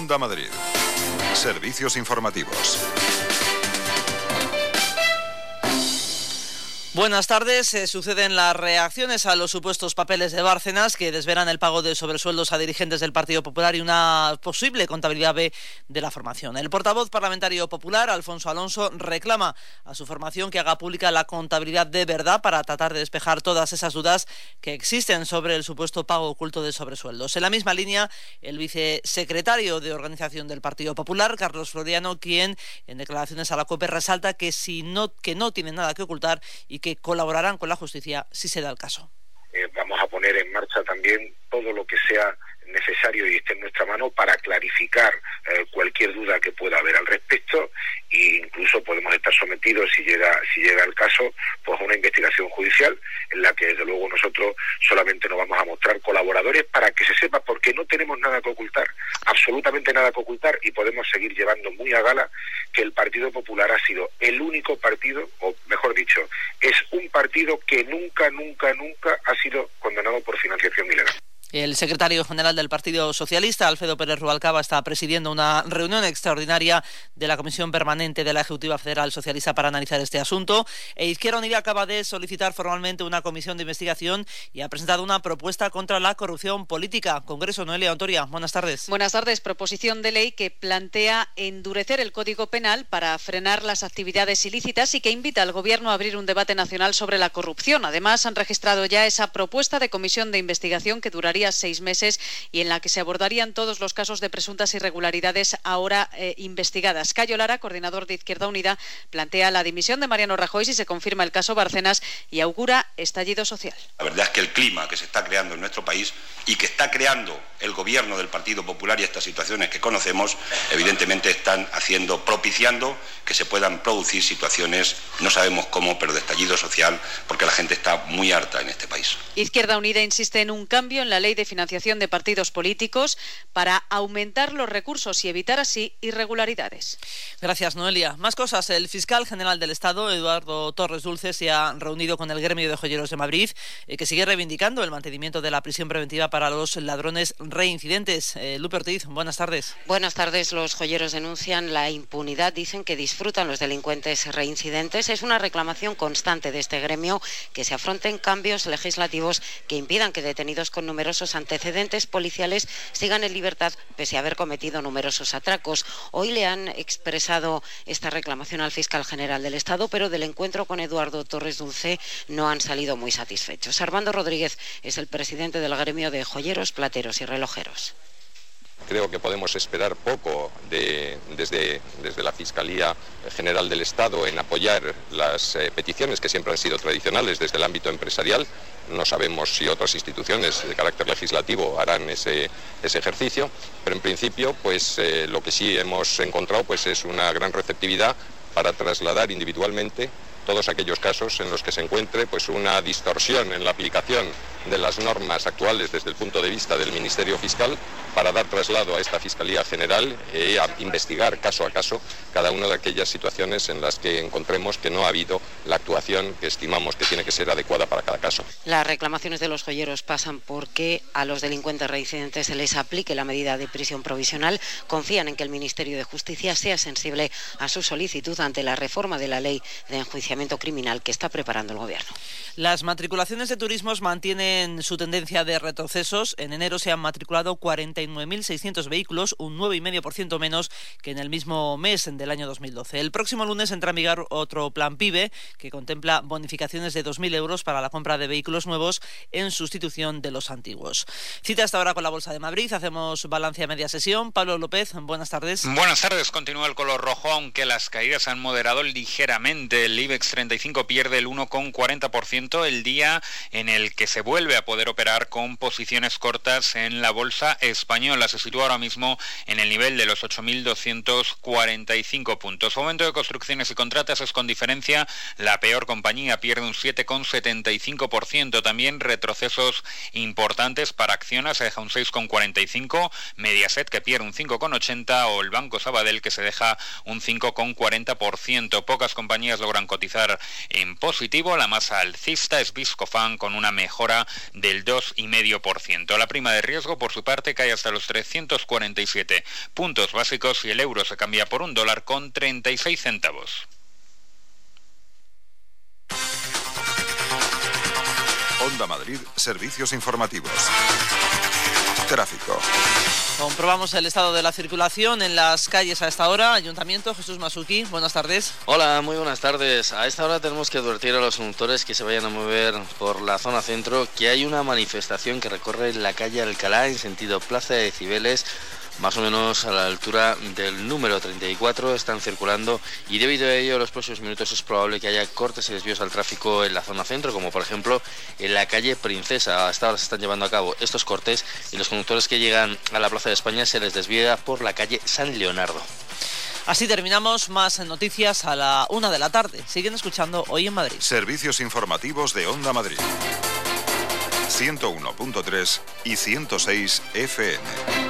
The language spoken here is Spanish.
Onda Madrid. Servicios informativos. Buenas tardes. Suceden las reacciones a los supuestos papeles de Bárcenas que desvelan el pago de sobresueldos a dirigentes del Partido Popular y una posible contabilidad B de la formación. El portavoz parlamentario popular, Alfonso Alonso, reclama a su formación que haga pública la contabilidad de verdad para tratar de despejar todas esas dudas que existen sobre el supuesto pago oculto de sobresueldos. En la misma línea, el vicesecretario de Organización del Partido Popular, Carlos Floriano, quien en declaraciones a la COPE resalta que no tienen nada que ocultar y que colaborarán con la justicia si se da el caso. Vamos a poner en marcha también todo lo que sea necesario y esté en nuestra mano para clarificar cualquier duda que pueda haber al respecto, e incluso podemos estar sometidos, si llega el caso, pues a una investigación judicial en la que desde luego nosotros solamente nos vamos a mostrar colaboradores para que se sepa, porque no tenemos nada que ocultar, absolutamente nada que ocultar, y podemos seguir llevando muy a gala que el Partido Popular ha sido el único partido, o mejor dicho, es un partido que nunca ha sido condenado por financiación ilegal. El secretario general del Partido Socialista, Alfredo Pérez Rubalcaba, está presidiendo una reunión extraordinaria de la Comisión Permanente de la Ejecutiva Federal Socialista para analizar este asunto. Izquierda Unida acaba de solicitar formalmente una comisión de investigación y ha presentado una propuesta contra la corrupción política. Congreso, Noelia Ontoria, buenas tardes. Buenas tardes. Proposición de ley que plantea endurecer el Código Penal para frenar las actividades ilícitas y que invita al Gobierno a abrir un debate nacional sobre la corrupción. Además, han registrado ya esa propuesta de comisión de investigación que duraría 6 meses y en la que se abordarían todos los casos de presuntas irregularidades ahora investigadas. Cayo Lara, coordinador de Izquierda Unida, plantea la dimisión de Mariano Rajoy si se confirma el caso Bárcenas y augura estallido social. La verdad es que el clima que se está creando en nuestro país y que está creando el gobierno del Partido Popular y estas situaciones que conocemos, evidentemente están propiciando que se puedan producir situaciones, no sabemos cómo, pero de estallido social, porque la gente está muy harta en este país. Izquierda Unida insiste en un cambio en la ley de financiación de partidos políticos para aumentar los recursos y evitar así irregularidades. Gracias, Noelia. Más cosas. El fiscal general del Estado, Eduardo Torres Dulce, se ha reunido con el gremio de joyeros de Madrid, que sigue reivindicando el mantenimiento de la prisión preventiva para los ladrones reincidentes. Lupe Ortiz, buenas tardes. Buenas tardes. Los joyeros denuncian la impunidad, dicen que disfrutan los delincuentes reincidentes. Es una reclamación constante de este gremio que se afronten cambios legislativos que impidan que detenidos con numerosos antecedentes policiales sigan en libertad pese a haber cometido numerosos atracos. Hoy le han expresado esta reclamación al fiscal general del Estado, pero del encuentro con Eduardo Torres Dulce no han salido muy satisfechos. Armando Rodríguez es el presidente del gremio de joyeros, plateros y relojeros. Creo que podemos esperar poco desde la Fiscalía General del Estado en apoyar las peticiones que siempre han sido tradicionales desde el ámbito empresarial. No sabemos si otras instituciones de carácter legislativo harán ese ejercicio, pero en principio lo que sí hemos encontrado es una gran receptividad para trasladar individualmente todos aquellos casos en los que se encuentre una distorsión en la aplicación de las normas actuales desde el punto de vista del Ministerio Fiscal, para dar traslado a esta Fiscalía General y a investigar caso a caso cada una de aquellas situaciones en las que encontremos que no ha habido la actuación que estimamos que tiene que ser adecuada para cada caso. Las reclamaciones de los joyeros pasan porque a los delincuentes reincidentes se les aplique la medida de prisión provisional. Confían en que el Ministerio de Justicia sea sensible a su solicitud ante la reforma de la ley de enjuiciamiento criminal que está preparando el Gobierno. Las matriculaciones de turismos mantienen su tendencia de retrocesos. En enero se han matriculado 49.600 vehículos, un 9,5% menos que en el mismo mes del año 2012. El próximo lunes entra en vigor otro plan PIBE que contempla bonificaciones de 2.000 euros para la compra de vehículos nuevos en sustitución de los antiguos. Cita hasta ahora con la Bolsa de Madrid. Hacemos balance a media sesión. Pablo López, buenas tardes. Buenas tardes. Continúa el color rojo, aunque las caídas han moderado ligeramente. El IBEX 35 pierde el 1,40%, el día en el que se vuelve a poder operar con posiciones cortas en la bolsa española. Se sitúa ahora mismo en el nivel de los 8.245 puntos. Momento de construcciones y contratas es con diferencia la peor compañía, pierde un 7,75%. También retrocesos importantes para Acciona, se deja un 6,45%, Mediaset que pierde un 5,80% o el Banco Sabadell que se deja un 5,40%. Pocas compañías logran cotizar finalizar en positivo. La masa alcista es Viscofan con una mejora del 2,5%. La prima de riesgo, por su parte, cae hasta los 347 puntos básicos y el euro se cambia por $1,36. Onda Madrid, servicios informativos. Tráfico. Comprobamos el estado de la circulación en las calles a esta hora. Ayuntamiento, Jesús Masuki, buenas tardes. Hola, muy buenas tardes. A esta hora tenemos que advertir a los conductores que se vayan a mover por la zona centro que hay una manifestación que recorre la calle Alcalá en sentido Plaza de Cibeles, más o menos a la altura del número 34, están circulando y debido a ello en los próximos minutos es probable que haya cortes y desvíos al tráfico en la zona centro, como por ejemplo en la calle Princesa. Hasta ahora se están llevando a cabo estos cortes y los conductores que llegan a la Plaza de España se les desvía por la calle San Leonardo. Así terminamos, más noticias a la 1 de la tarde. Siguen escuchando Hoy en Madrid. Servicios informativos de Onda Madrid. 101.3 y 106 FM.